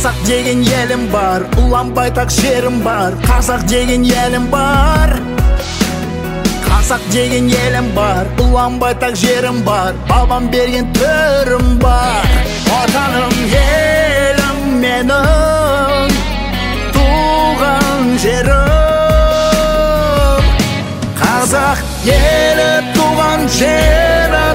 Қазақ деген елім бар, ұлан байтақ жерім бар. Қазақ деген елім бар, қазақ деген елім бар, ұлан байтақ жерім бар. Бабам берген төрім бар. Отаным елім менің, туған жерім. Қазақ елі туған жері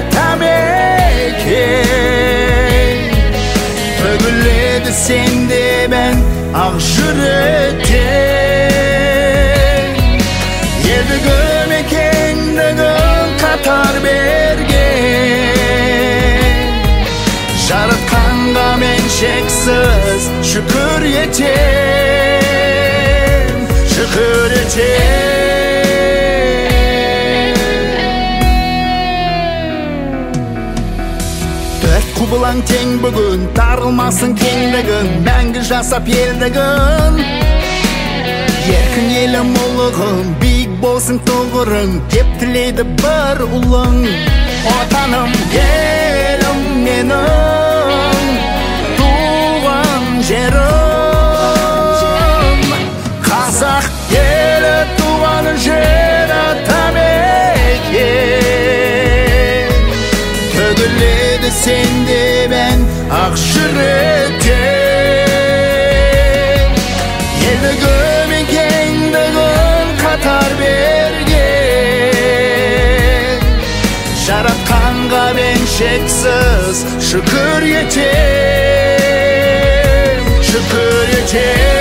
тәмекен. Төгіледі сенде мен ақ жүректен. Елдігім екендігін қатар берген. Жаратқанға мен шексіз шүкір етем, шүкір етем. Құбылаң тең бүгін, тарылмасын кеңдігін, мәңгі жасап елдігін. Еркін елім ұлығын, биік болсын тұғырың, деп тілейді бір ұлың. Отаным елім менің, туған жерім. Қазақ елі туған жері тәмекен. Төгіледі сенде мен ақ жүректен. Елдігім екендігін қатар берген. Жаратқанға мен шексіз шүкір етем, шүкір етем.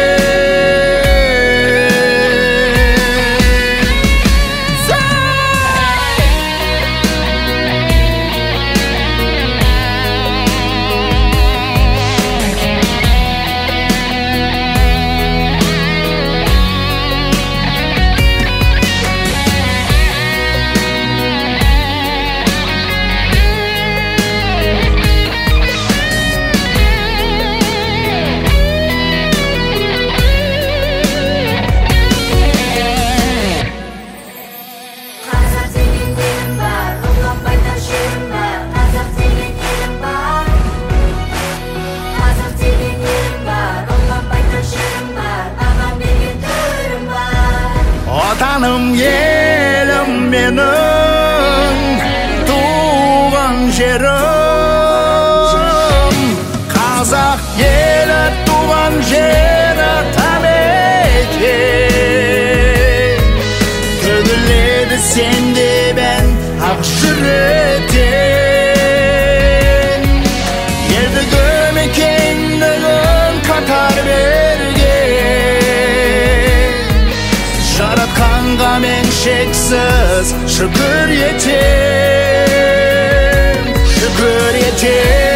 Отаным елім менің, туған жерім. Қазақ елі туған жері тәмекен. Төгіледі сенде мен ақ жүректен. Елдігім екендігін қатар берген. Жаратқанға мен шексіз шүкір етем, шүкір етем.